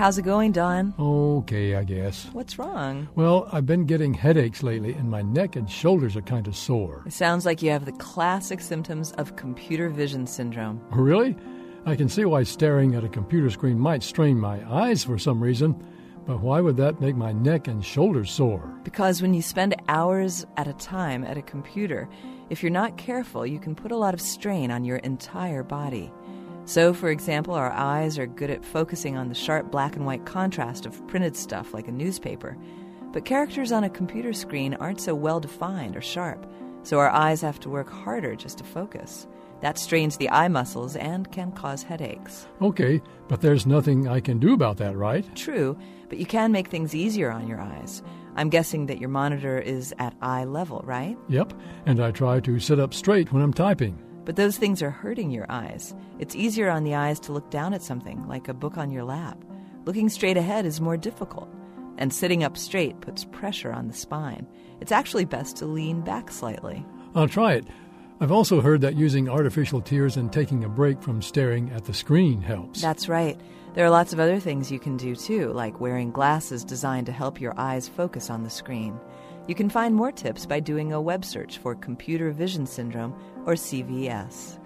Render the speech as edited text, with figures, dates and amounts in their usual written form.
How's it going, Don? Okay, I guess. What's wrong? Well, I've been getting headaches lately, and my neck and shoulders are kind of sore. It sounds like you have the classic symptoms of computer vision syndrome. Really? I can see why staring at a computer screen might strain my eyes for some reason, but why would that make my neck and shoulders sore? Because when you spend hours at a time at a computer, if you're not careful, you can put a lot of strain on your entire body. So, for example, our eyes are good at focusing on the sharp black and white contrast of printed stuff like a newspaper. But characters on a computer screen aren't so well defined or sharp, so our eyes have to work harder just to focus. That strains the eye muscles and can cause headaches. Okay, but there's nothing I can do about that, right? True, but you can make things easier on your eyes. I'm guessing that your monitor is at eye level, right? Yep, and I try to sit up straight when I'm typing. But those things are hurting your eyes. It's easier on the eyes to look down at something, like a book on your lap. Looking straight ahead is more difficult. And sitting up straight puts pressure on the spine. It's actually best to lean back slightly. I'll try it. I've also heard that using artificial tears and taking a break from staring at the screen helps. That's right. There are lots of other things you can do, too, like wearing glasses designed to help your eyes focus on the screen. You can find more tips by doing a web search for computer vision syndrome or CVS.